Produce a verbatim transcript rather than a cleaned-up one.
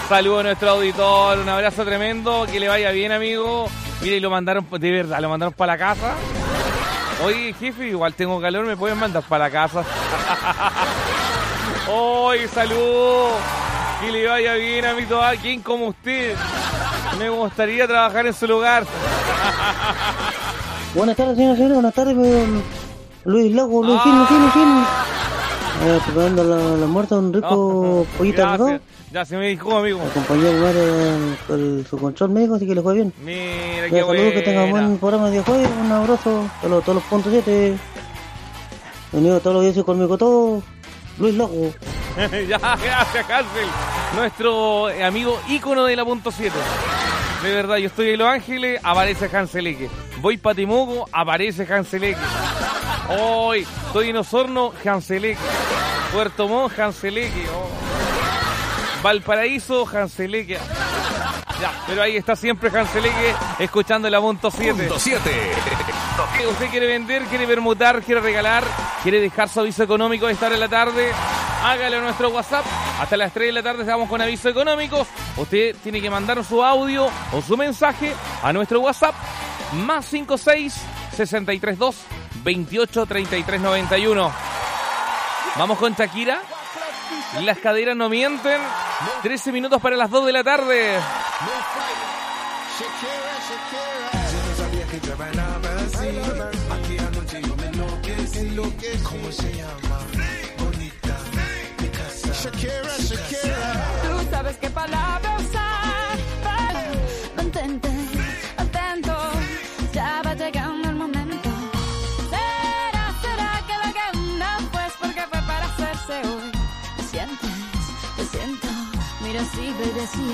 Saludos a nuestro auditor, un abrazo tremendo, que le vaya bien, amigo. Mire, y lo mandaron, de verdad, lo mandaron para la casa. Oye, jefe, igual tengo calor, ¿me pueden mandar para la casa? Oye, saludos, que le vaya bien, amigo. ¿A quién como usted? Me gustaría trabajar en su lugar. Buenas tardes, señora, señora, buenas tardes, Luis Lago, Luis, fin, fin, fin. Eh, preparando la, la muerta, un rico no, pollito asado. Ya se me dijo, amigo. Acompañé a jugar el, el, su control médico, así que le fue bien. Mira, ya, qué saludos, que tengan buena. buen programa de jueves, un abrazo, todos, todos los puntos siete. Venido todos los días conmigo, todo. Luis Lago. Ya, gracias, Hansel. Nuestro amigo ícono de la punto siete. De verdad, yo estoy en Los Ángeles, aparece Hanseleque. Voy pa' Temuco, aparece Hanseleque. Hoy estoy en Osorno, Hanseleque. Puerto Montt, Hanseleque. Oh. Valparaíso, Hanseleque. Ya, pero ahí está siempre Hanseleque, escuchando la punto siete. Punto siete. ¿Usted quiere vender, quiere permutar, quiere regalar, quiere dejar su aviso económico a esta hora de la tarde? Hágalo a nuestro WhatsApp. Hasta las tres de la tarde estamos con avisos económicos. Usted tiene que mandar su audio o su mensaje a nuestro WhatsApp. Más cinco seis, sesenta y tres dos, veintiocho, treinta y tres, noventa y uno. Vamos con Shakira. Las caderas no mienten. trece minutos para las dos de la tarde. ¿Cómo se llama? Bonita, Shakira, Shakira. Tú sabes qué palabra usar. Mantente atento, ya va llegando el momento. ¿Será, será que la gana? Pues porque fue para hacerse hoy. ¿Me sientes? Te siento. Mira así, baby, así.